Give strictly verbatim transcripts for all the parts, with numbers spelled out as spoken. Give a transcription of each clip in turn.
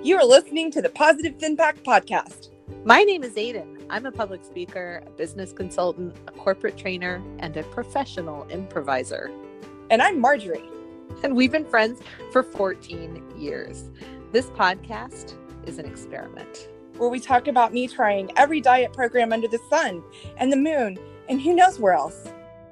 You are listening to the Positive Impact Podcast. My name is Aiden. I'm a public speaker, a business consultant, a corporate trainer, and a professional improviser. And I'm Marjorie. And we've been friends for fourteen years. This podcast is an experiment where we talk about me trying every diet program under the sun and the moon and who knows where else.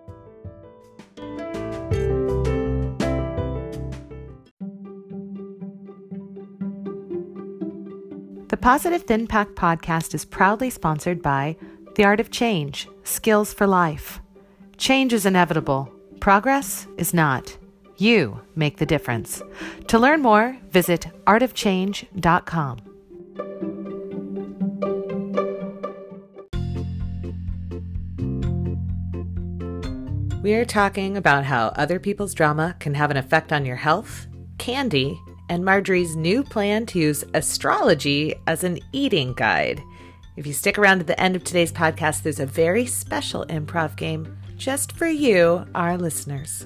The Positive Impact Podcast is proudly sponsored by The Art of Change, Skills for Life. Change is inevitable. Progress is not. You make the difference. To learn more, visit art of change dot com. We are talking about how other people's drama can have an effect on your health, candy, and Marjorie's new plan to use astrology as an eating guide. If you stick around to the end of today's podcast, there's a very special improv game just for you, our listeners.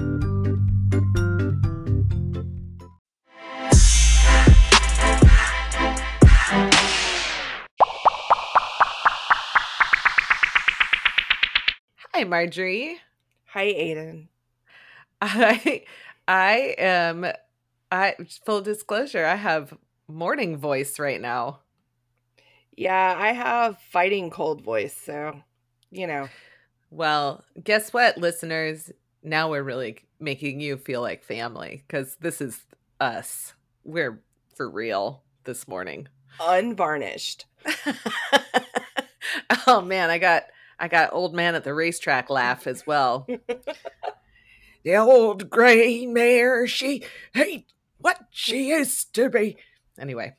Hi, Marjorie. Hi, Aiden. I, I am... I full disclosure, I have morning voice right now. Yeah, I have fighting cold voice, so, you know. Well, guess what, listeners? Now we're really making you feel like family, because this is us. We're for real this morning. Unvarnished. Oh man, I got I got old man at the racetrack laugh as well. The old gray mare, she hey. What she used to be. Anyway.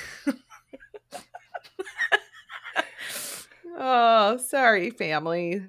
Oh, sorry, family.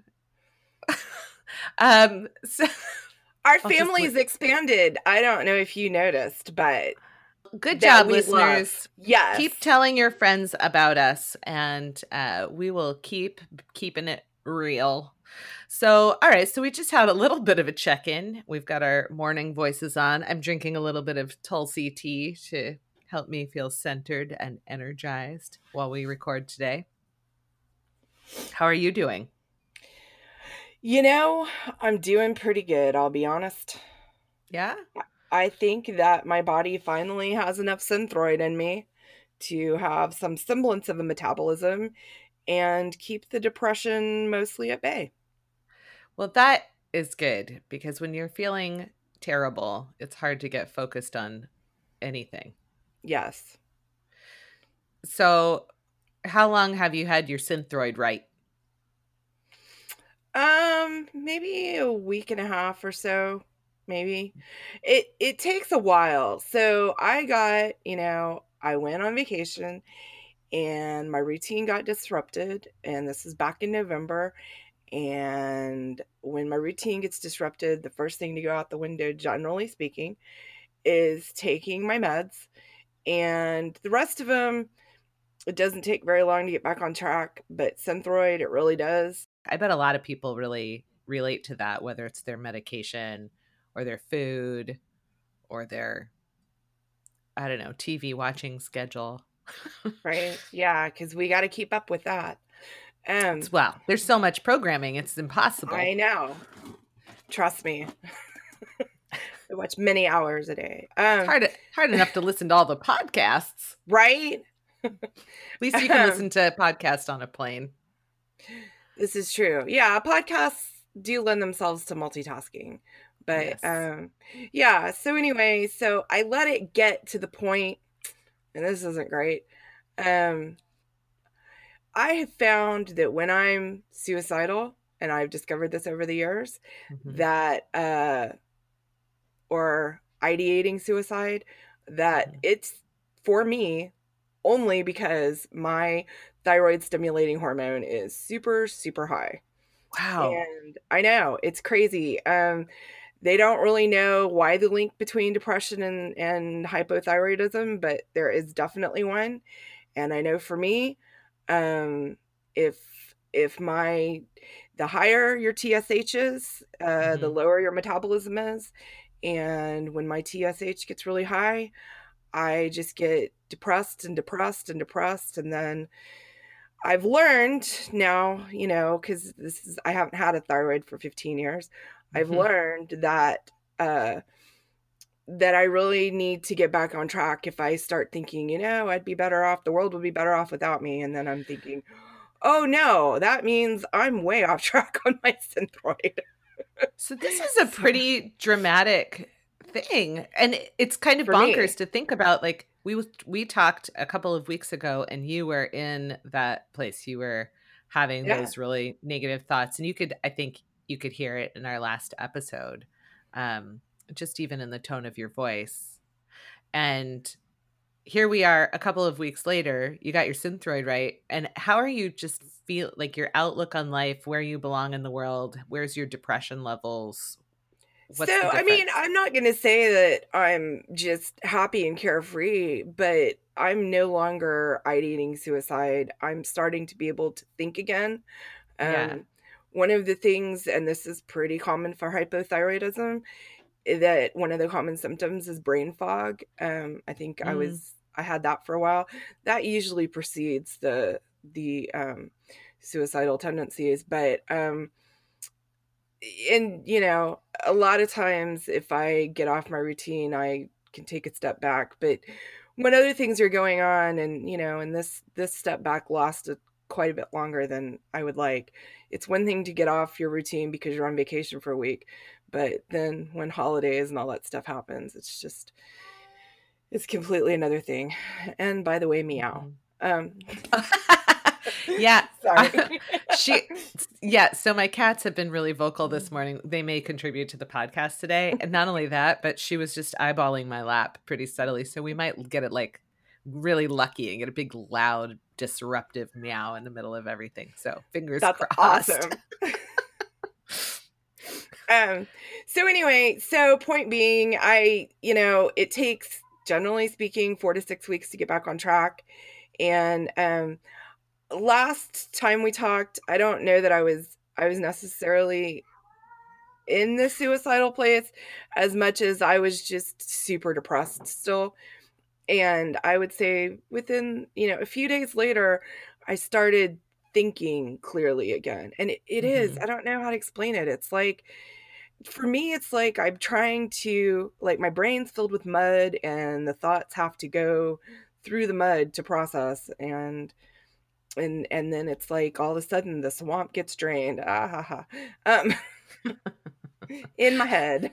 um, so Our family's just... expanded. I don't know if you noticed, but good job, listeners. Love. Yes. Keep telling your friends about us, and uh, we will keep keeping it real. So, all right. So we just had a little bit of a check-in. We've got our morning voices on. I'm drinking a little bit of Tulsi tea to help me feel centered and energized while we record today. How are you doing? You know, I'm doing pretty good, I'll be honest. Yeah? I think that my body finally has enough synthroid in me to have some semblance of a metabolism and keep the depression mostly at bay. Well, that is good, because when you're feeling terrible, it's hard to get focused on anything. Yes. So how long have you had your synthroid right? Um, maybe a week and a half or so, maybe. It it takes a while. So I got, you know, I went on vacation and my routine got disrupted, and this is back in November. And when my routine gets disrupted, the first thing to go out the window, generally speaking, is taking my meds. And the rest of them, it doesn't take very long to get back on track. But Synthroid, it really does. I bet a lot of people really relate to that, whether it's their medication or their food or their, I don't know, T V watching schedule. Right. Yeah, because we got to keep up with that. Um, well, there's so much programming, it's impossible. I know. Trust me. I watch many hours a day. Um, it's hard, hard enough to listen to all the podcasts. Right? At least you can um, listen to a podcast on a plane. This is true. Yeah, podcasts do lend themselves to multitasking. But yes. um, yeah, so anyway, so I let it get to the point, and this isn't great, um, I have found that when I'm suicidal, and I've discovered this over the years, mm-hmm. that, uh, or ideating suicide, that mm-hmm. it's for me only because my thyroid stimulating hormone is super, super high. Wow. And I know, it's crazy. Um, they don't really know why the link between depression and, and hypothyroidism, but there is definitely one. And I know for me, um, if, if my, the higher your T S H is, uh, mm-hmm. the lower your metabolism is. And when my T S H gets really high, I just get depressed and depressed and depressed. And then I've learned now, you know, because this is, I haven't had a thyroid for fifteen years. I've Mhm. learned that, uh, that I really need to get back on track if I start thinking, you know, I'd be better off, the world would be better off without me. And then I'm thinking, oh no, that means I'm way off track on my Synthroid. So this is a So, pretty dramatic thing, and it- it's kind of for bonkers me, to think about. Like we was- we talked a couple of weeks ago, and you were in that place. You were having yeah. those really negative thoughts, and you could, I think, you could hear it in our last episode, um, just even in the tone of your voice. And here we are a couple of weeks later, you got your Synthroid right. And how are you just feel like your outlook on life, where you belong in the world? Where's your depression levels? So, What's the I mean, difference? I'm not going to say that I'm just happy and carefree, but I'm no longer ideating suicide. I'm starting to be able to think again. Yeah. Um, one of the things, and this is pretty common for hypothyroidism, that one of the common symptoms is brain fog. Um, I think I Mm. was I had that for a while. That usually precedes the the um, suicidal tendencies, but um, and you know, a lot of times if I get off my routine, I can take a step back. But when other things are going on, and you know, and this this step back lasted quite a bit longer than I would like. It's one thing to get off your routine because you're on vacation for a week, but then when holidays and all that stuff happens, it's just it's completely another thing. And by the way, meow. Mhm. Um, Yeah. sorry. She yeah, so my cats have been really vocal this morning. They may contribute to the podcast today. And not only that, but she was just eyeballing my lap pretty steadily. So we might get it like really lucky and get a big loud disruptive meow in the middle of everything. So fingers That's crossed. awesome. Um, so anyway, so point being, I, you know, it takes, generally speaking, four to six weeks to get back on track. And um, last time we talked, I don't know that I was, I was necessarily in the suicidal place as much as I was just super depressed still. And I would say within, you know, a few days later, I started thinking clearly again. And it, it is, Mhm. I don't know how to explain it. It's like, for me, it's like I'm trying to, like, my brain's filled with mud and the thoughts have to go through the mud to process. And, and, and then it's like all of a sudden the swamp gets drained. Ah, ha, ha. Um, in my head.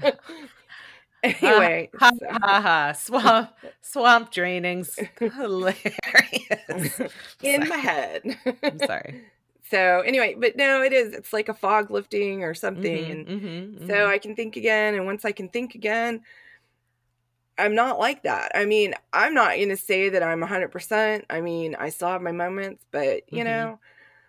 Ha Anyway, ha so. ha ha. Swamp swamp draining's hilarious. In Sorry. my head. I'm sorry. So anyway, but no, it is. It's like a fog lifting or something. Mhm, And mhm, so mhm. I can think again. And once I can think again, I'm not like that. I mean, I'm not going to say that I'm one hundred percent. I mean, I still have my moments, but you Mhm. know,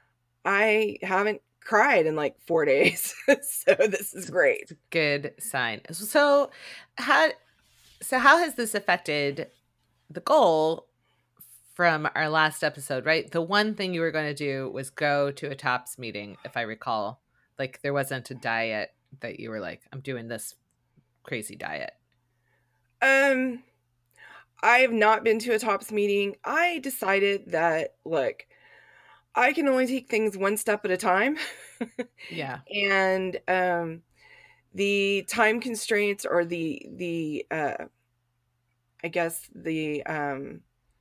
I haven't cried in like four days. So this is great. It's a good sign. So how so how has this affected the goal from our last episode, right? The one thing you were going to do was go to a TOPS meeting, if I recall. Like there wasn't a diet that you were like, I'm doing this crazy diet. Um, I've not been to a TOPS meeting. I decided that, look, I can only take things one step at a time. Yeah. And um, the time constraints or the, the uh, I guess, the, um,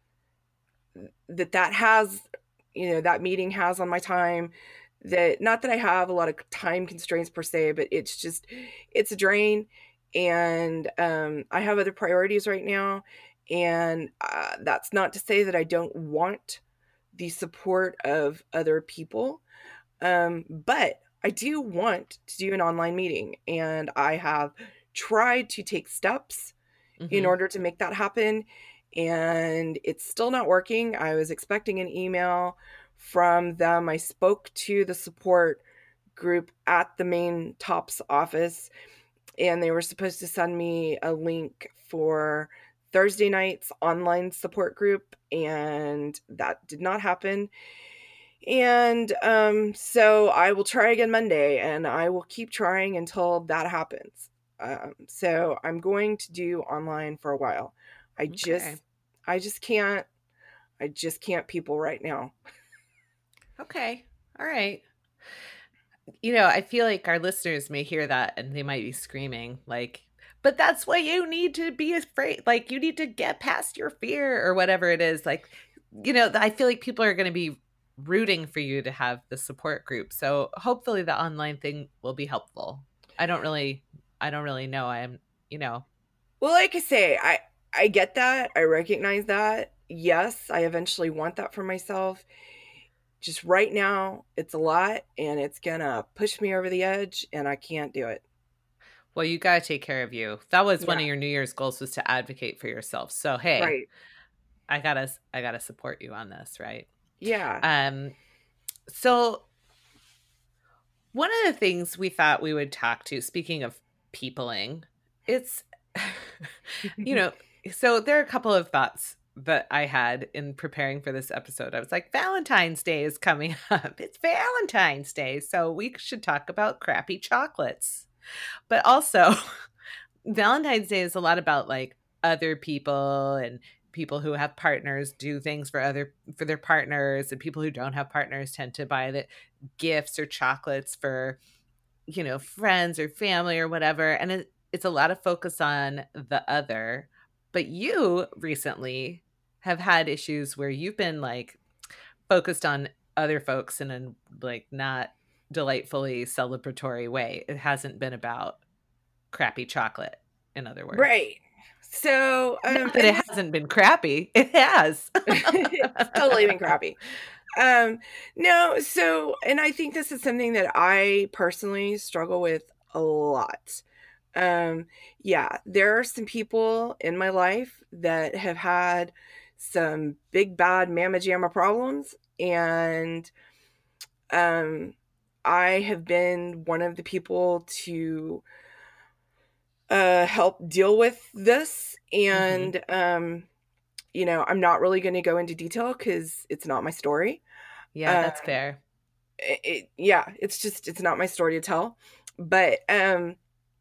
that that has, you know, that meeting has on my time, that not that I have a lot of time constraints per se, but it's just, it's a drain. And um, I have other priorities right now. And uh, that's not to say that I don't want the support of other people. Um, but I do want to do an online meeting, and I have tried to take steps in Mhm. order to make that happen, and it's still not working. I was expecting an email from them. I spoke to the support group at the main TOPS office, and they were supposed to send me a link for Thursday night's online support group, and that did not happen. And um, so I will try again Monday, and I will keep trying until that happens. Um, so I'm going to do online for a while. I Okay. just, I just can't, I just can't people right now. Okay. All right. You know, I feel like our listeners may hear that and they might be screaming, like, but that's why you need to be afraid. Like, you need to get past your fear or whatever it is. Like, you know, I feel like people are going to be rooting for you to have the support group. So hopefully the online thing will be helpful. I don't really, I don't really know. I'm, you know. Well, like I say, I, I get that. I recognize that. Yes, I eventually want that for myself. Just right now, it's a lot and it's gonna push me over the edge and I can't do it. Well, you got to take care of you. That was one Yeah, of your New Year's goals, was to advocate for yourself. So, hey, right. I gotta, I gotta support you on this, right? Yeah. Um, so one of the things we thought we would talk to, speaking of peopling, it's, you know, so there are a couple of thoughts that I had in preparing for this episode. I was like, Valentine's Day is coming up. It's Valentine's Day. So we should talk about crappy chocolates. But also, Valentine's Day is a lot about like other people, and people who have partners do things for other for their partners, and people who don't have partners tend to buy the gifts or chocolates for, you know, friends or family or whatever. And it, it's a lot of focus on the other. But you recently have had issues where you've been like focused on other folks in a like not delightfully celebratory way. It hasn't been about crappy chocolate, in other words. Right. So, um, Not that and it this, hasn't been crappy. It has. it's totally been crappy. Um, no, so, and I think this is something that I personally struggle with a lot. Um, yeah, there are some people in my life that have had some big bad mama jamma problems, and um, I have been one of the people to uh, help deal with this. Mhm. And um, you know, I'm not really going to go into detail because it's not my story. Yeah, Um, that's fair. it, it- yeah, it's just it's not my story to tell. But um,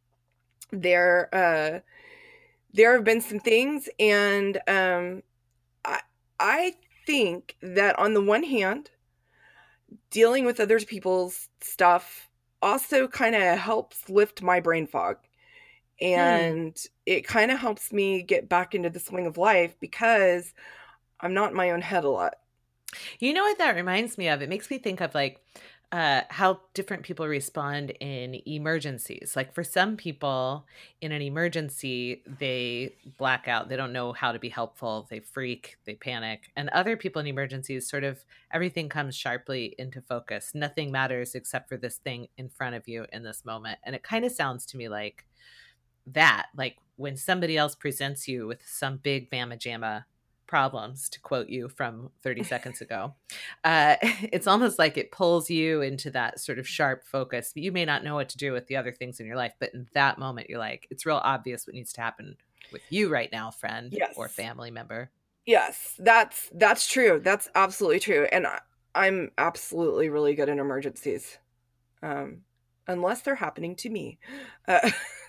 there uh, there have been some things, and um, I I think that on the one hand, dealing with other people's stuff also kind of helps lift my brain fog. Hmm. And it kind of helps me get back into the swing of life because I'm not in my own head a lot. You know what that reminds me of? It makes me think of like uh, how different people respond in emergencies. Like for some people in an emergency, they black out. They don't know how to be helpful. They freak, they panic. And other people in emergencies, sort of everything comes sharply into focus. Nothing matters except for this thing in front of you in this moment. And it kind of sounds to me like that, like when somebody else presents you with some big mama jamma problems, to quote you from thirty seconds ago, uh, it's almost like it pulls you into that sort of sharp focus. You may not know what to do with the other things in your life, but in that moment, you're like, it's real obvious what needs to happen with you right now, friend or Yes. family member. Yes, that's that's true. That's absolutely true. And I, I'm absolutely really good in emergencies. Um, unless they're happening to me. Uh,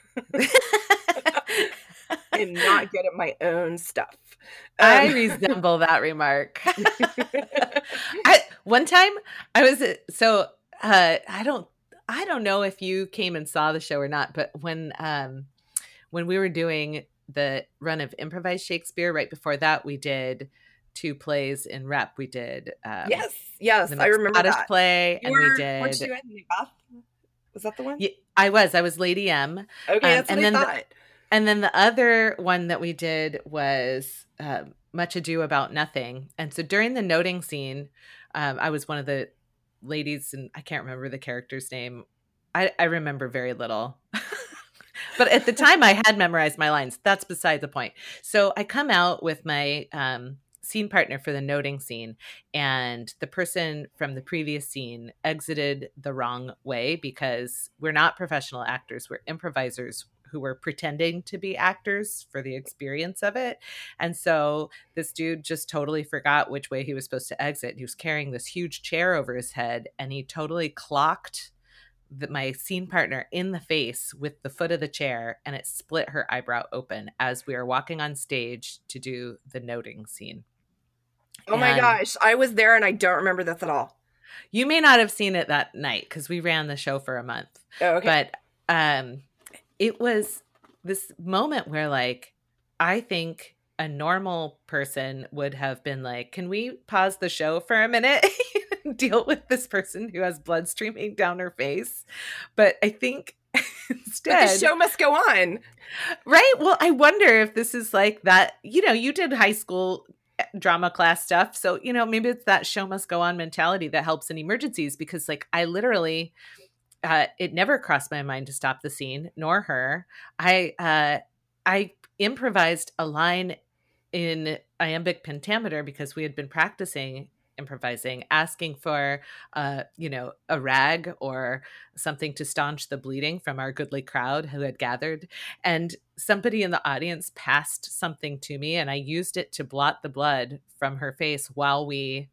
I'm not good at my own stuff. I Um, resemble that remark. I one time I was uh, so uh I don't I don't know if you came and saw the show or not, but when um when we were doing the run of improvised Shakespeare, right before that we did two plays in rep. We did um yes, yes, the I Mixed remember Scottish that. play, You and we were, weren't did you in Macbeth? Was that the one? yeah, I was I was Lady M. Okay, Um that's what and I then the, thought. and then the other one that we did was uh, Much Ado About Nothing. And so during the noting scene, um, I was one of the ladies, and I can't remember the character's name. I, I remember very little. But at the time, I had memorized my lines. That's beside the point. So I come out with my um, scene partner for the noting scene, and the person from the previous scene exited the wrong way because we're not professional actors. We're improvisers who were pretending to be actors for the experience of it. And so this dude just totally forgot which way he was supposed to exit. He was carrying this huge chair over his head, and he totally clocked the, my scene partner in the face with the foot of the chair, and it split her eyebrow open as we were walking on stage to do the noting scene. Oh my And gosh, I was there and I don't remember this at all. you may not have seen it that night because we ran the show for a month. Oh, okay. But um, it was this moment where, like, I think a normal person would have been like, can we pause the show for a minute and deal with this person who has blood streaming down her face? But I think instead, But the show must go on. Right? Well, I wonder if this is like that, you know, you did high school drama class stuff. So, you know, maybe it's that show must go on mentality that helps in emergencies, because like I literally, uh, it never crossed my mind to stop the scene, nor her. I, uh, I improvised a line in iambic pentameter because we had been practicing improvising, asking for, uh, you know, a rag or something to staunch the bleeding from our goodly crowd who had gathered. And somebody in the audience passed something to me, and I used it to blot the blood from her face while we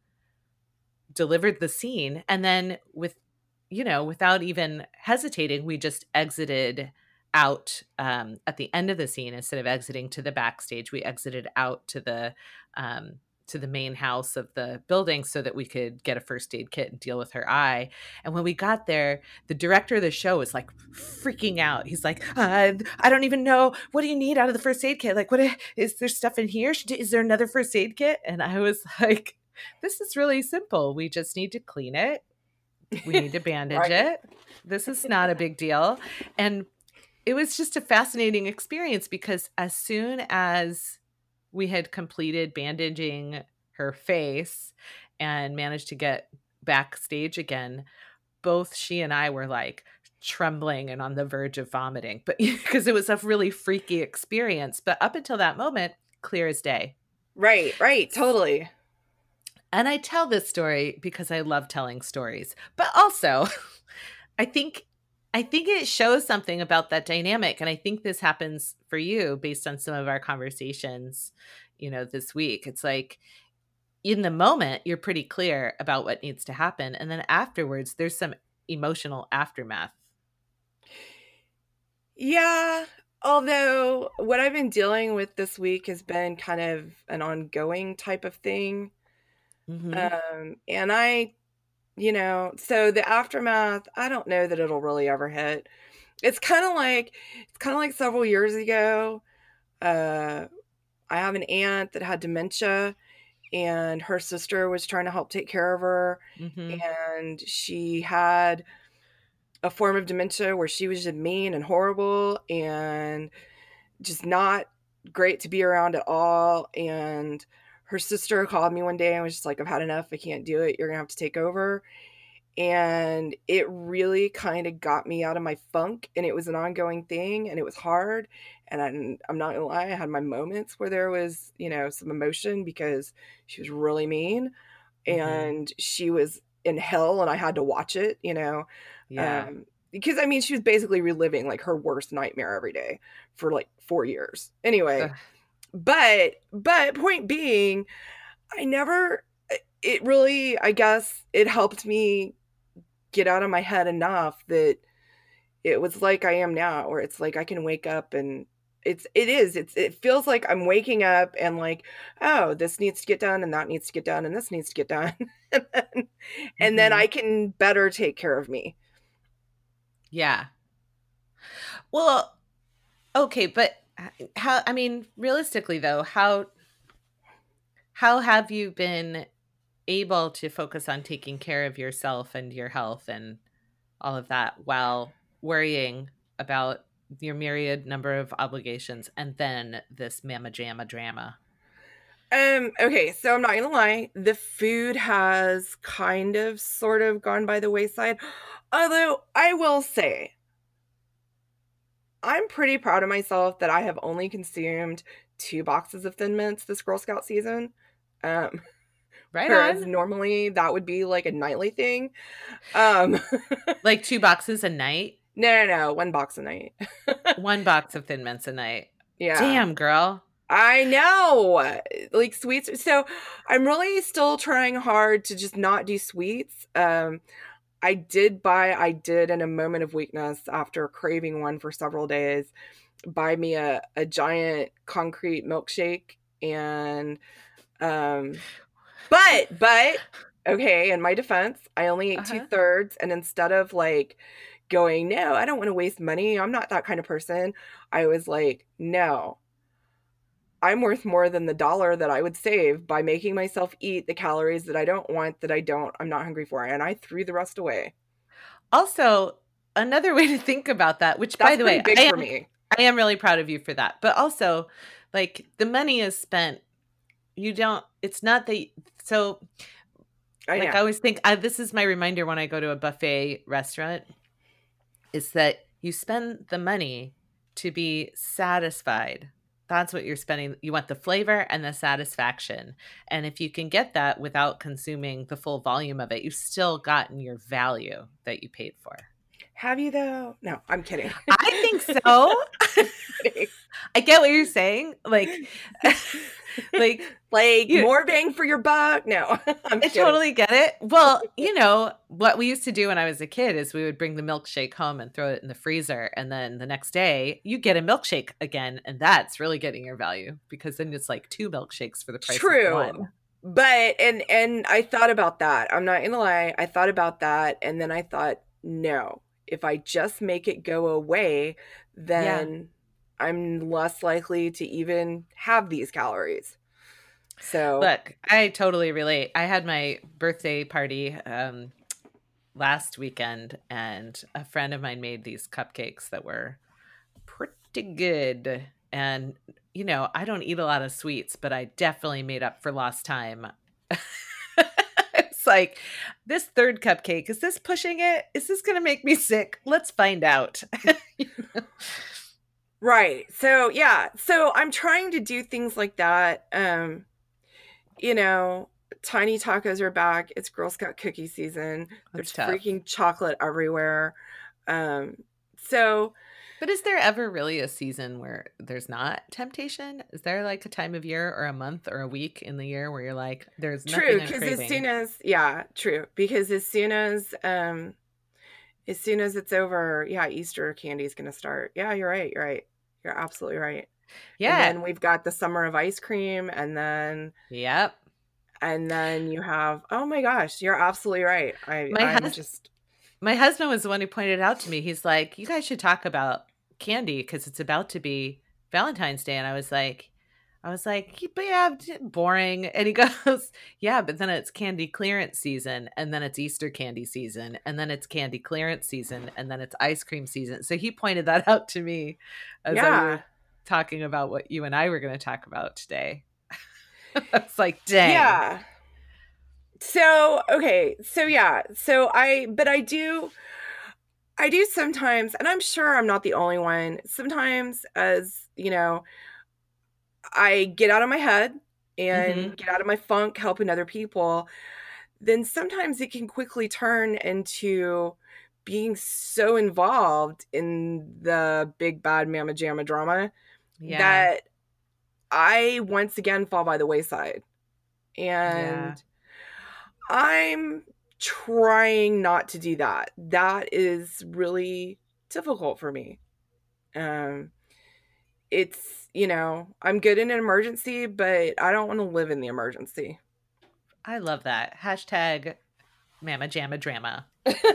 delivered the scene. And then with, you know, without even hesitating, we just exited out um, at the end of the scene. Instead of exiting to the backstage, we exited out to the um, to the main house of the building so that we could get a first aid kit and deal with her eye. And when we got there, the director of the show was like freaking out. He's like, uh, I don't even know. What do you need out of the first aid kit? Like, what is there stuff in here? Is there another first aid kit? And I was like, this is really simple. We just need to clean it. We need to bandage right. it. This is not a big deal. And it was just a fascinating experience because as soon as we had completed bandaging her face and managed to get backstage again, both she and I were like trembling and on the verge of vomiting, but because it was a really freaky experience. But up until that moment, clear as day. Right, right, totally. And I tell this story because I love telling stories, but also I think I think it shows something about that dynamic. And I think this happens for you based on some of our conversations, you know, this week. It's like in the moment, you're pretty clear about what needs to happen. And then afterwards, there's some emotional aftermath. Yeah. Although what I've been dealing with this week has been kind of an ongoing type of thing. Mm-hmm. Um, and I You know, so the aftermath, I don't know that it'll really ever hit. It's kind of like, it's kind of like several years ago. Uh, I have an aunt that had dementia, and her sister was trying to help take care of her. Mm-hmm. And she had a form of dementia where she was just mean and horrible and just not great to be around at all. And her sister called me one day and was just like, I've had enough. I can't do it. You're going to have to take over. And it really kind of got me out of my funk, and it was an ongoing thing, and it was hard. And I'm, I'm not going to lie, I had my moments where there was, you know, some emotion because she was really mean, mm-hmm. and she was in hell, and I had to watch it, you know. Yeah. Um, because, I mean, she was basically reliving, like, her worst nightmare every day for, like, four years. Anyway. Ugh. But, but point being, I never, it really, I guess it helped me get out of my head enough that it was like I am now, where it's like I can wake up and it's, it is, it's, it feels like I'm waking up and like, oh, this needs to get done and that needs to get done and this needs to get done. and then, mm-hmm. and then I can better take care of me. Yeah. Well, okay, but how, I mean, realistically though, how, how have you been able to focus on taking care of yourself and your health and all of that while worrying about your myriad number of obligations and then this mama jamma drama? Um, okay, so I'm not gonna lie, the food has kind of sort of gone by the wayside. Although I will say, I'm pretty proud of myself that I have only consumed two boxes of Thin Mints this Girl Scout season. Um, right whereas on. Normally that would be like a nightly thing. Um, like two boxes a night? No, no, no, one box a night. One box of Thin Mints a night. Yeah. Damn, girl. I know. Like sweets. So I'm really still trying hard to just not do sweets. Um, I did buy, I did in a moment of weakness after craving one for several days, buy me a, a giant concrete milkshake. And, um, but, but, okay, in my defense, I only ate Uh-huh. two thirds. And instead of like going, no, I don't want to waste money, I'm not that kind of person, I was like, no, I'm worth more than the dollar that I would save by making myself eat the calories that I don't want, that I don't, I'm not hungry for. And I threw the rest away. Also, another way to think about that, which That's by the pretty way, big I for am, me. I am really proud of you for that. But also, like, the money is spent. You don't, it's not that, so I like know. I always think, I, this is my reminder when I go to a buffet restaurant, is that you spend the money to be satisfied. That's what you're spending. You want the flavor and the satisfaction. And if you can get that without consuming the full volume of it, you've still gotten your value that you paid for. Have you though? No, I'm kidding. I think so. I get what you're saying. Like, like, like you, more bang for your buck. No, I'm I kidding. totally get it. Well, you know, what we used to do when I was a kid is we would bring the milkshake home and throw it in the freezer. And then the next day you get a milkshake again. And that's really getting your value, because then it's like two milkshakes for the price True. of one. But, and, and I thought about that. I'm not gonna lie. I thought about that. And then I thought, no, if I just make it go away, then yeah. I'm less likely to even have these calories. So look, I totally relate. I had my birthday party um, last weekend, and a friend of mine made these cupcakes that were pretty good. And, you know, I don't eat a lot of sweets, but I definitely made up for lost time. It's like, this third cupcake, is this pushing it? Is this going to make me sick? Let's find out. You know? Right. So, yeah. So I'm trying to do things like that. Um, you know, tiny tacos are back. It's Girl Scout cookie season. That's There's tough. Freaking chocolate everywhere. Um, so... But is there ever really a season where there's not temptation? Is there like a time of year or a month or a week in the year where you're like, there's nothing true? I'm Because craving? as soon as, yeah, true. Because as soon as, um, as soon as it's over, yeah, Easter candy is going to start. Yeah, you're right. You're right. You're absolutely right. Yeah. And then we've got the summer of ice cream, and then, yep. And then you have, oh my gosh, you're absolutely right. I, my I'm hus- just, my husband was the one who pointed out to me. He's like, you guys should talk about candy because it's about to be Valentine's Day. And I was like, I was like, but yeah, boring. And he goes, yeah, but then it's candy clearance season, and then it's Easter candy season, and then it's candy clearance season, and then it's ice cream season. So he pointed that out to me as yeah. I were talking about what you and I were going to talk about today. It's like, dang. Yeah. So, okay. So, yeah. So I, but I do, I do sometimes, and I'm sure I'm not the only one, sometimes as, you know, I get out of my head and mm-hmm. get out of my funk helping other people, then sometimes it can quickly turn into being so involved in the big bad mama jamma drama yeah. that I once again fall by the wayside. And yeah. I'm trying not to do that. That is really difficult for me. Um, it's, you know, I'm good in an emergency, but I don't want to live in the emergency. I love that. Hashtag Mama Jamma Drama.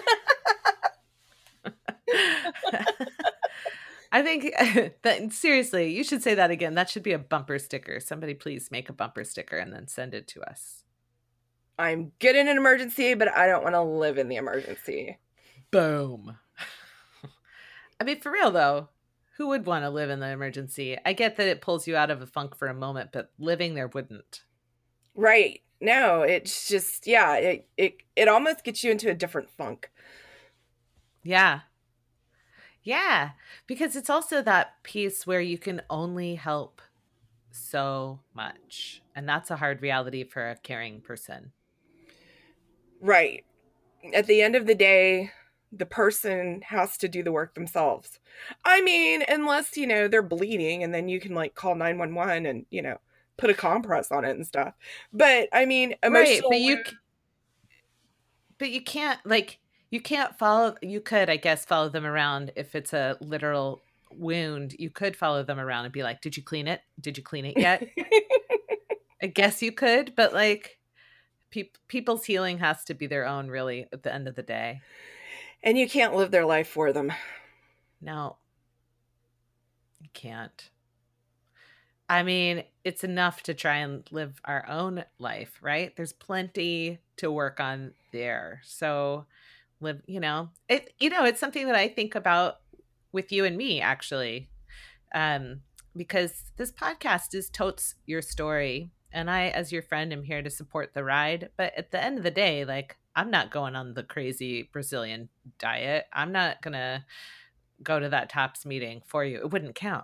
I think that seriously, you should say that again. That should be a bumper sticker. Somebody please make a bumper sticker and then send it to us. I'm good in an emergency, but I don't want to live in the emergency. Boom. I mean, for real though, who would want to live in the emergency? I get that it pulls you out of a funk for a moment, but living there wouldn't. Right. No, it's just, yeah, it, it, it almost gets you into a different funk. Yeah. Yeah. Because it's also that piece where you can only help so much. And that's a hard reality for a caring person. Right. At the end of the day, the person has to do the work themselves. I mean, unless, you know, they're bleeding and then you can like call nine one one and, you know, put a compress on it and stuff. But I mean, emotional. Right, but you, but you can't like, You can't follow, you could, I guess, follow them around if it's a literal wound. You could follow them around and be like, did you clean it? Did you clean it yet? I guess you could, but like pe- people's healing has to be their own, really, at the end of the day. And you can't live their life for them. No, you can't. I mean, it's enough to try and live our own life, right? There's plenty to work on there. So live, you know, it, you know, it's something that I think about with you and me, actually. Um, because this podcast is totes your story. And I, as your friend, am here to support the ride. But at the end of the day, like, I'm not going on the crazy Brazilian diet. I'm not going to go to that TOPS meeting for you. It wouldn't count.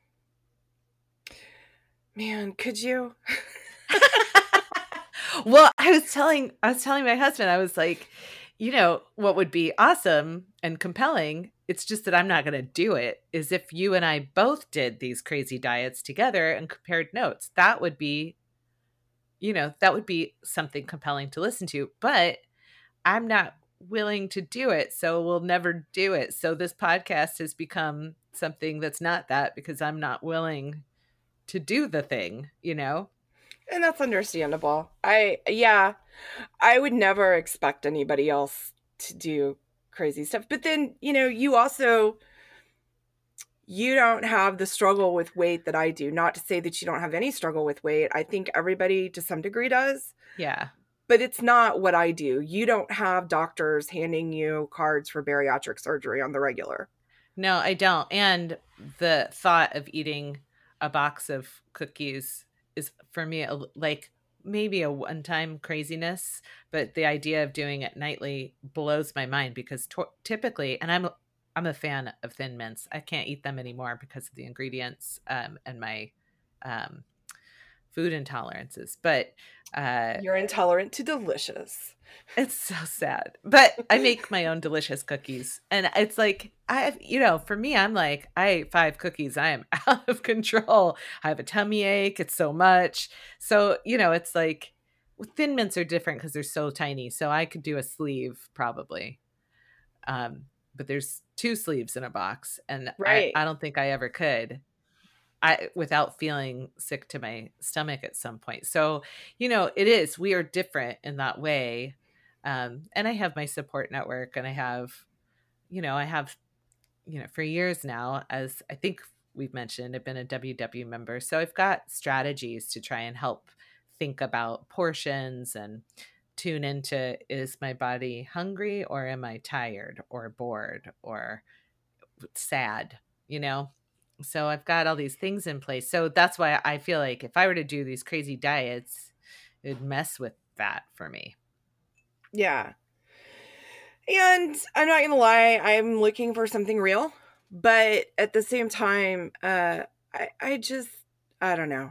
Man, could you? Well, I was telling, I was telling my husband, I was like, you know, what would be awesome and compelling, it's just that I'm not going to do it, is if you and I both did these crazy diets together and compared notes. That would be, you know, that would be something compelling to listen to, but I'm not willing to do it. So we'll never do it. So this podcast has become something that's not that, because I'm not willing to do the thing, you know? And that's understandable. I, yeah, I would never expect anybody else to do crazy stuff. But then, you know, you also, you don't have the struggle with weight that I do. Not to say that you don't have any struggle with weight. I think everybody to some degree does. Yeah. But it's not what I do. You don't have doctors handing you cards for bariatric surgery on the regular. No, I don't. And the thought of eating a box of cookies is, for me, a, like maybe a one-time craziness, but the idea of doing it nightly blows my mind, because to- typically, and I'm I'm a fan of Thin Mints. I can't eat them anymore because of the ingredients um, and my um, food intolerances. But uh, you're intolerant to delicious. It's so sad. But I make my own delicious cookies. And it's like, I, you know, for me, I'm like, I ate five cookies. I am out of control. I have a tummy ache. It's so much. So, you know, it's like, well, Thin Mints are different because they're so tiny. So I could do a sleeve probably. Um, but there's two sleeves in a box. And right. I, I don't think I ever could. I without feeling sick to my stomach at some point. So, you know, it is, we are different in that way. Um, and I have my support network, and I have, you know, I have, you know, for years now, as I think we've mentioned, I've been a W W member. So I've got strategies to try and help think about portions and tune into, is my body hungry, or am I tired or bored or sad, you know? So I've got all these things in place. So that's why I feel like if I were to do these crazy diets, it would mess with that for me. Yeah. And I'm not going to lie, I'm looking for something real. But at the same time, uh, I, I just, I don't know.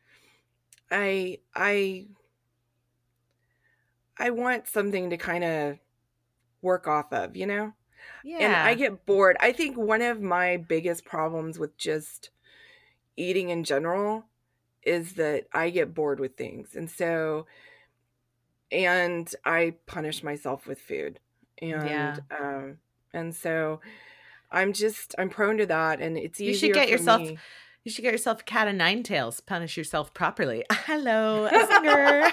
I, I, I want something to kind of work off of, you know? Yeah. And I get bored. I think one of my biggest problems with just eating in general is that I get bored with things. And so, and I punish myself with food. And, yeah. um, and so I'm just, I'm prone to that. And it's easier you should get for yourself, me. You should get yourself a cat of nine tails. Punish yourself properly. Hello, a singer.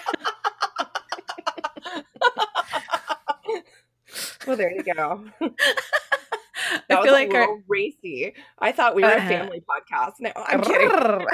Well, there you go. That I was feel a like little our racy. I thought we were uh, a family podcast. No, I'm kidding.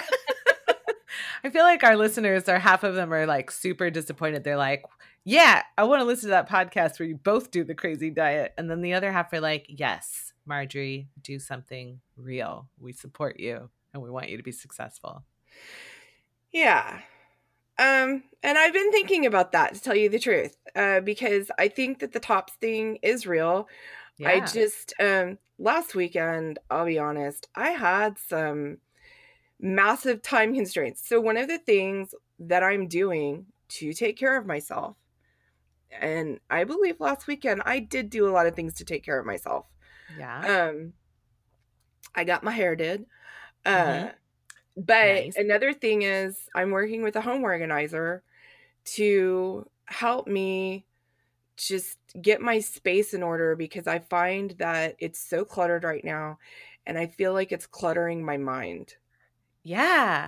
I feel like our listeners are, half of them are like super disappointed. They're like, yeah, I want to listen to that podcast where you both do the crazy diet. And then the other half are like, yes, Marjorie, do something real. We support you and we want you to be successful. Yeah. Um, and I've been thinking about that, to tell you the truth, uh, because I think that the TOPS thing is real. Yeah. I just, um, last weekend, I'll be honest, I had some massive time constraints. So one of the things that I'm doing to take care of myself, and I believe last weekend I did do a lot of things to take care of myself. Yeah. Um, I got my hair did. Uh, mm-hmm. But nice. Another thing is I'm working with a home organizer to help me just get my space in order because I find that it's so cluttered right now and I feel like it's cluttering my mind. Yeah.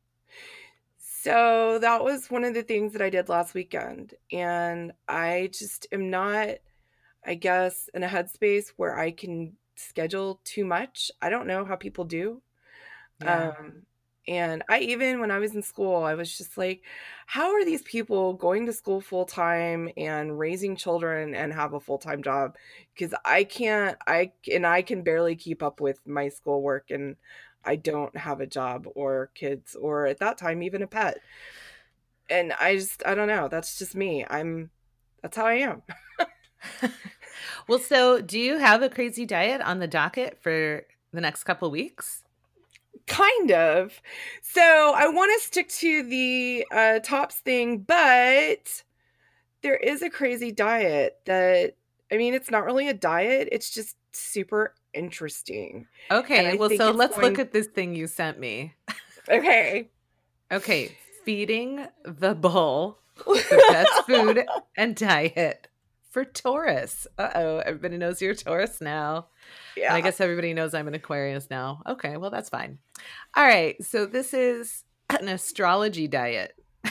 So that was one of the things that I did last weekend. And I just am not, I guess, in a headspace where I can schedule too much. I don't know how people do. Yeah. Um, and I even, when I was in school, I was just like, how are these people going to school full time and raising children and have a full time job? Because I can't, I, and I can barely keep up with my schoolwork and I don't have a job or kids or at that time, even a pet. And I just, I don't know. That's just me. I'm, that's how I am. Well, so do you have a crazy diet on the docket for the next couple weeks? Kind of. So I want to stick to the uh, tops thing, but there is a crazy diet that, I mean, it's not really a diet. It's just super interesting. Okay. Well, so let's going... look at this thing you sent me. Okay. Okay. Feeding the bull, the best food and diet for Taurus. Uh-oh. Everybody knows you're a Taurus now. Yeah. And I guess everybody knows I'm an Aquarius now. Okay, well, that's fine. All right. So this is an astrology diet.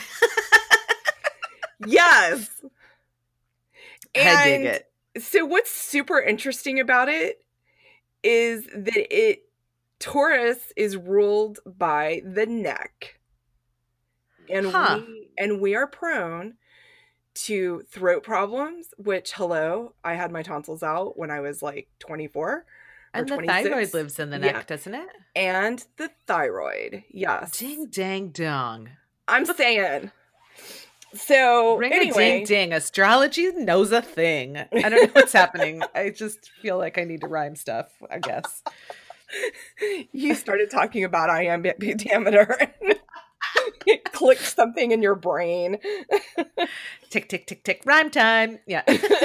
Yes. And I dig it. So what's super interesting about it is that it Taurus is ruled by the neck. And huh. we and we are prone to throat problems, which, hello, I had my tonsils out when I was like twenty-four. And the thyroid lives in the neck, yeah. doesn't it? And the thyroid, yes. Ding, dang, dong. I'm saying. So, Ring anyway. a ding, ding. Astrology knows a thing. I don't know what's happening. I just feel like I need to rhyme stuff, I guess. You started talking about iambic pentameter. It clicked something in your brain. Tick, tick, tick, tick. Rhyme time. Yeah.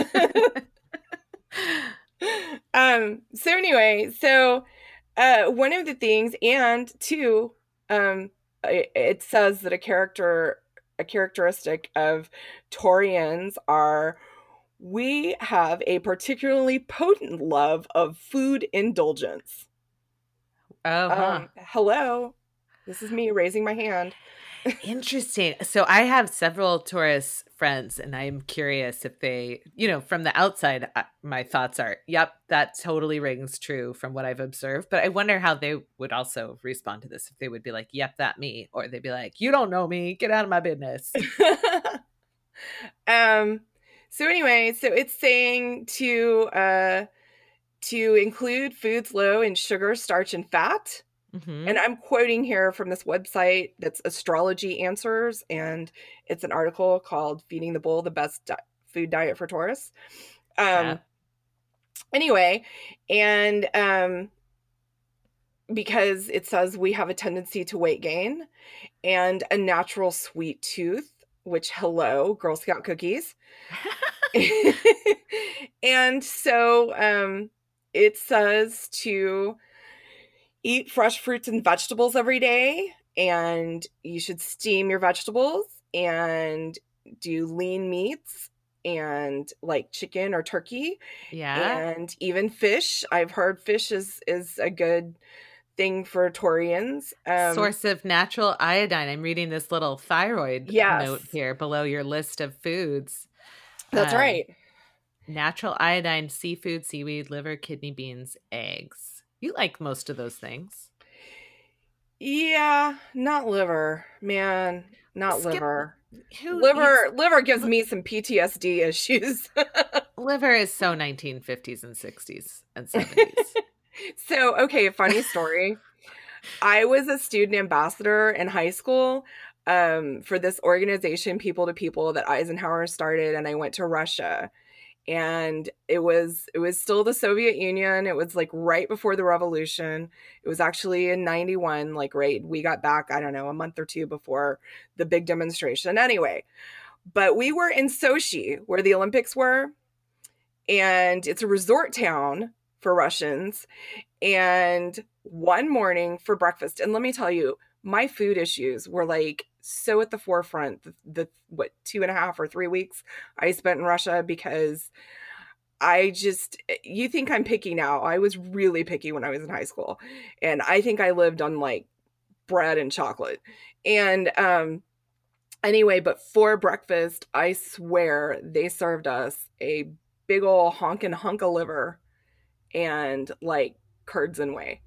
um. So anyway, so uh, one of the things, and two, um, it, it says that a character, a characteristic of Taurians are we have a particularly potent love of food indulgence. Oh, huh. um, hello. This is me raising my hand. Interesting. So I have several Taurus friends, and I'm curious if they, you know, from the outside, uh, my thoughts are, yep, that totally rings true from what I've observed. But I wonder how they would also respond to this. If they would be like, yep, that me. Or they'd be like, you don't know me. Get out of my business. um. So anyway, so it's saying to uh, to include foods low in sugar, starch, and fat. Mm-hmm. And I'm quoting here from this website that's Astrology Answers, and it's an article called Feeding the Bull, the Best Di- Food Diet for Taurus. Um, yeah. Anyway, and um, because it says we have a tendency to weight gain and a natural sweet tooth, which, hello, Girl Scout cookies. And so um, it says to eat fresh fruits and vegetables every day, and you should steam your vegetables and do lean meats and like chicken or turkey. Yeah. And even fish. I've heard fish is, is a good thing for Taurians. Um, Source of natural iodine. I'm reading this little thyroid yes. note here below your list of foods. That's um, right. Natural iodine, seafood, seaweed, liver, kidney beans, eggs. You like most of those things. Yeah, not liver, man. Not Skip, liver. Who liver eats, liver gives me some P T S D issues. Liver is so nineteen fifties and sixties and seventies. So, okay, funny story. I was a student ambassador in high school um, for this organization, People to People, that Eisenhower started, and I went to Russia. And it was it was still the Soviet Union. It was like right before the revolution. It was actually in ninety-one, like right, we got back, I don't know, a month or two before the big demonstration. Anyway, but we were in Sochi, where the Olympics were, and it's a resort town for Russians. And one morning for breakfast, and let me tell you, my food issues were like so at the forefront the, the what two and a half or three weeks I spent in Russia, because I just, you think I'm picky now. I was really picky when I was in high school. And I think I lived on like bread and chocolate. And um, anyway, but for breakfast, I swear they served us a big ol' honkin' hunk of liver and like curds and whey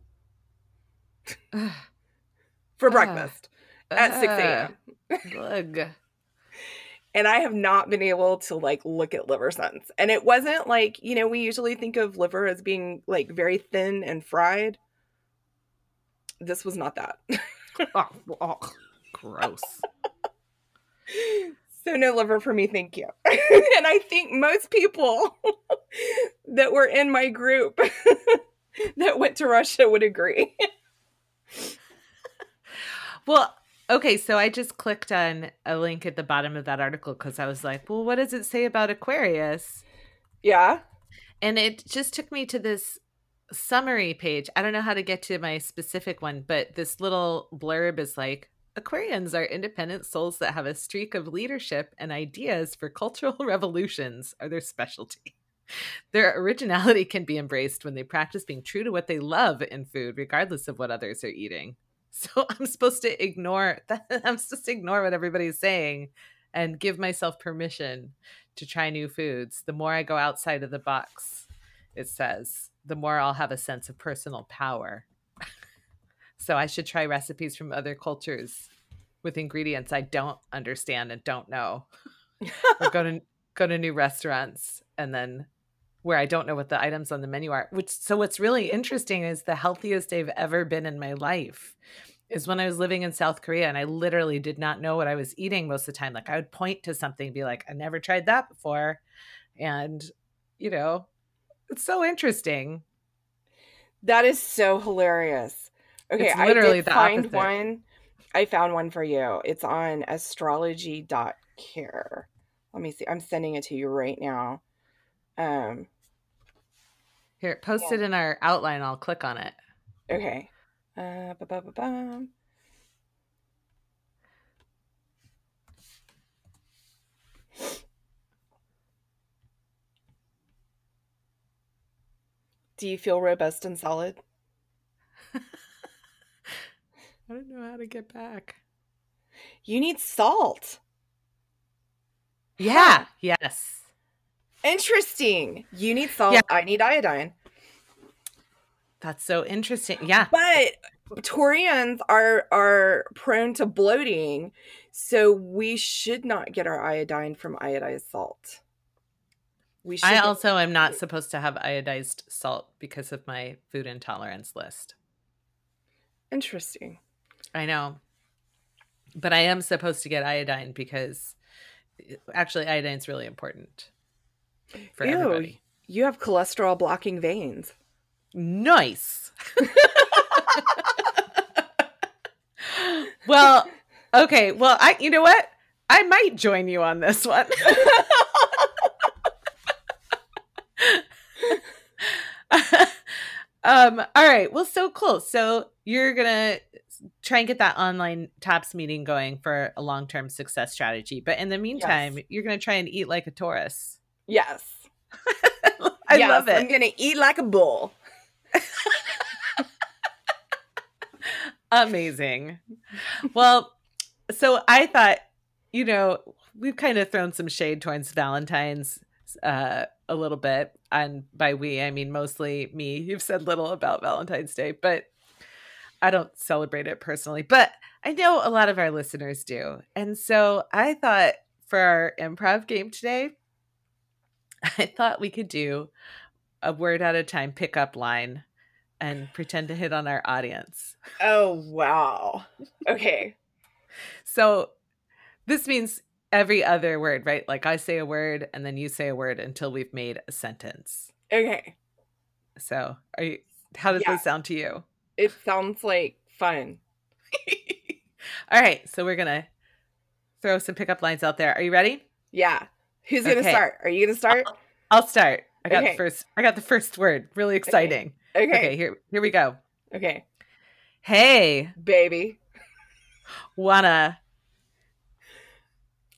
for breakfast uh, at six a.m. Ugh. And I have not been able to like look at liver since. And it wasn't like, you know, we usually think of liver as being like very thin and fried. This was not that. oh, oh, gross. So no liver for me, thank you. And I think most people that were in my group that went to Russia would agree. Well, okay, so I just clicked on a link at the bottom of that article because I was like, well, what does it say about Aquarius? Yeah. And it just took me to this summary page. I don't know how to get to my specific one, but this little blurb is like, Aquarians are independent souls that have a streak of leadership, and ideas for cultural revolutions are their specialty. Their originality can be embraced when they practice being true to what they love in food, regardless of what others are eating. So I'm supposed to ignore that. I'm supposed to ignore what everybody's saying and give myself permission to try new foods. The more I go outside of the box, it says, the more I'll have a sense of personal power. So I should try recipes from other cultures with ingredients I don't understand and don't know. Or go to go to new restaurants and then where I don't know what the items on the menu are. Which so what's really interesting is the healthiest I've ever been in my life is when I was living in South Korea, and I literally did not know what I was eating most of the time. Like I would point to something and be like, I never tried that before. And, you know, it's so interesting. That is so hilarious. Okay, it's literally I did the find opposite. one. I found one for you. It's on astrology dot care. Let me see. I'm sending it to you right now. Um, Here, post yeah. it in our outline. I'll click on it. Okay. Uh, ba-ba-ba-bum. Do you feel robust and solid? I don't know how to get back. You need salt. Yeah. Huh. Yes. Interesting. You need salt. Yeah. I need iodine. That's so interesting. Yeah. But Taurians are are prone to bloating, so we should not get our iodine from iodized salt. We should I also am not supposed to have iodized salt because of my food intolerance list. Interesting. I know. But I am supposed to get iodine because actually iodine is really important for Ew, everybody. You have cholesterol blocking veins. Nice. Well, okay. Well, I you know what? I might join you on this one. um all right. Well, so cool. So you're going to try and get that online TAPS meeting going for a long-term success strategy. But in the meantime, yes. you're going to try and eat like a Taurus. Yes. I yes, love it. I'm going to eat like a bull. Amazing. Well, so I thought, you know, we've kind of thrown some shade towards Valentine's uh, a little bit. And by we, I mean mostly me. You've said little about Valentine's Day, but I don't celebrate it personally. But I know a lot of our listeners do. And so I thought for our improv game today, I thought we could do a word at a time pickup line and pretend to hit on our audience. Oh, wow. Okay. So this means every other word, right? Like I say a word and then you say a word until we've made a sentence. Okay. So are you, how does yeah. this sound to you? It sounds like fun. All right. So we're going to throw some pickup lines out there. Are you ready? Yeah. Who's going to okay. start? Are you going to start? I'll, I'll start. I got okay. the first, I got the first word. Really exciting. Okay. Okay. Okay, here here we go. Okay. Hey, baby. Wanna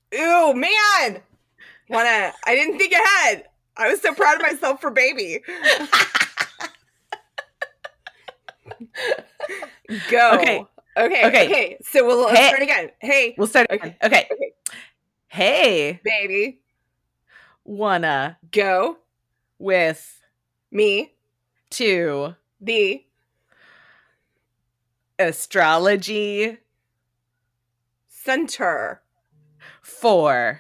Ooh, man. Wanna, I didn't think ahead. I was so proud of myself for baby. Go. Okay. Okay. Okay. Okay. So we'll let's Hey. start again. Hey. We'll start Okay. again. Okay. Okay. Hey, Baby. wanna Go. with Me. to The. astrology Center. for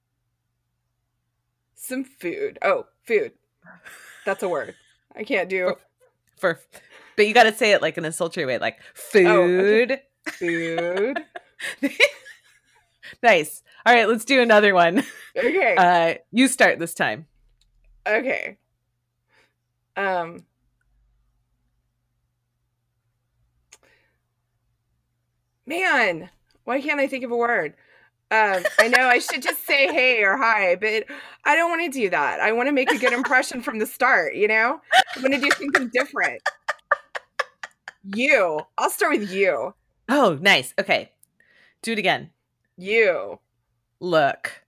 Some food. Oh, food. That's a word. I can't do for but you got to say it like in a sultry way, like food. Oh, okay. Food. Nice. All right, let's do another one. Okay. Uh, you start this time. Okay. Um. Man, why can't I think of a word? Um, I know I should just say hey or hi, but I don't want to do that. I want to make a good impression from the start, you know? I want to do something different. You. I'll start with you. Oh, nice. Okay. Do it again. You. Look.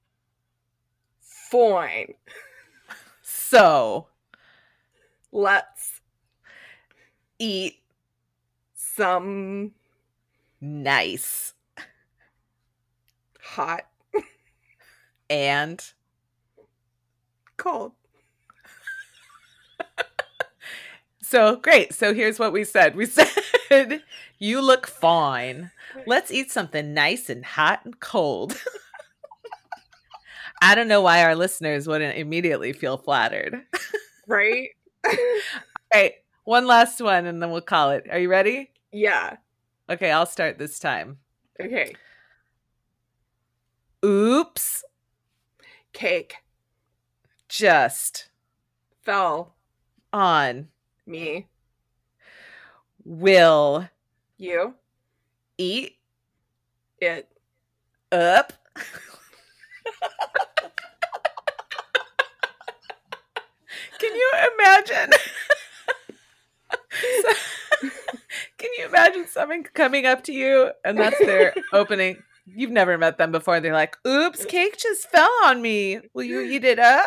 Fine. So. Let's Eat. some Nice. hot And. cold. So great. So here's what we said. We said, you look fine. Let's eat something nice and hot and cold. I don't know why our listeners wouldn't immediately feel flattered. Right? All right. One last one and then we'll call it. Are you ready? Yeah. Okay, I'll start this time. Okay. Oops. Cake. Just. Fell. On. Me. Will. You. Eat. It. Up. Can you imagine? So, can you imagine someone coming up to you and that's their opening? You've never met them before. They're like, oops, cake just fell on me. Will you eat it up?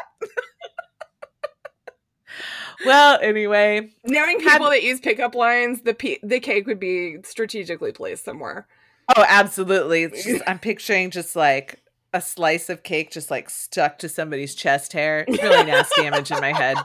Well, anyway. Knowing people had... that use pickup lines, the pe- the cake would be strategically placed somewhere. Oh, absolutely. It's just, I'm picturing just like a slice of cake just like stuck to somebody's chest hair. It's a really nasty image in my head.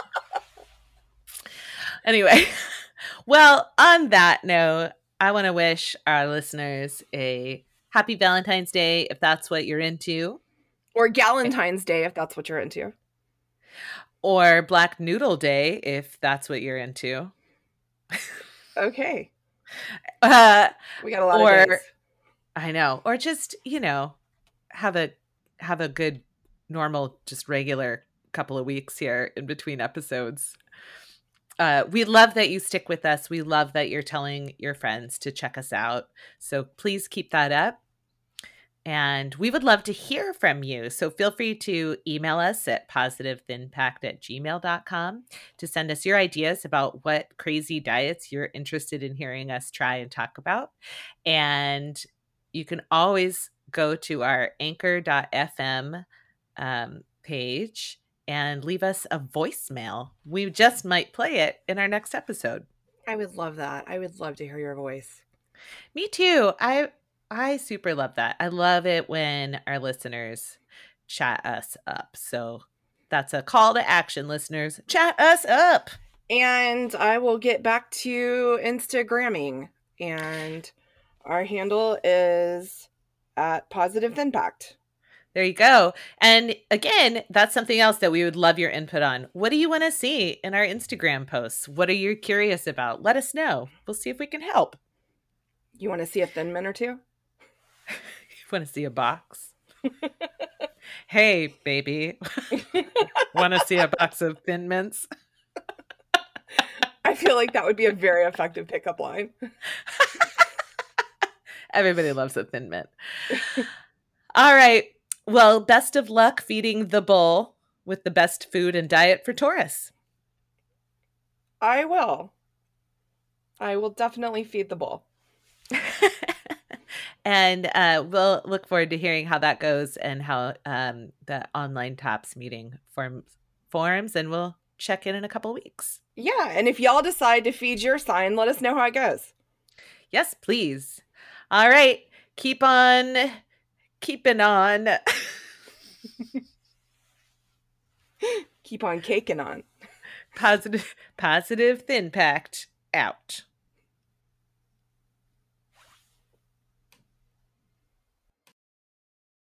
Anyway, well, on that note, I want to wish our listeners a happy Valentine's Day if that's what you're into. Or Galentine's Day if that's what you're into. Or Black Noodle Day if that's what you're into. Okay. Uh, we got a lot or, of days. I know. Or just, you know, have a have a good, normal, just regular couple of weeks here in between episodes. Uh, we love that you stick with us. We love that you're telling your friends to check us out. So please keep that up. And we would love to hear from you. So feel free to email us at positivethinact at gmail dot com to send us your ideas about what crazy diets you're interested in hearing us try and talk about. And you can always go to our anchor dot f m um, page and leave us a voicemail. We just might play it in our next episode. I would love that. I would love to hear your voice. Me too. I I super love that. I love it when our listeners chat us up. So that's a call to action, listeners. Chat us up. And I will get back to Instagramming. And our handle is at Positive Impact. There you go. And again, that's something else that we would love your input on. What do you want to see in our Instagram posts? What are you curious about? Let us know. We'll see if we can help. You want to see a Thin Mint or two? You want to see a box? Hey, baby. Want to see a box of Thin Mints? I feel like that would be a very effective pickup line. Everybody loves a Thin Mint. All right. Well, best of luck feeding the bull with the best food and diet for Taurus. I will. I will definitely feed the bull. And uh, we'll look forward to hearing how that goes and how um, the online TOPS meeting forms, forms, and we'll check in in a couple weeks. Yeah, and if y'all decide to feed your sign, let us know how it goes. Yes, please. All right. Keep on keeping on. Keep on caking on. Positive, positive thin packed out.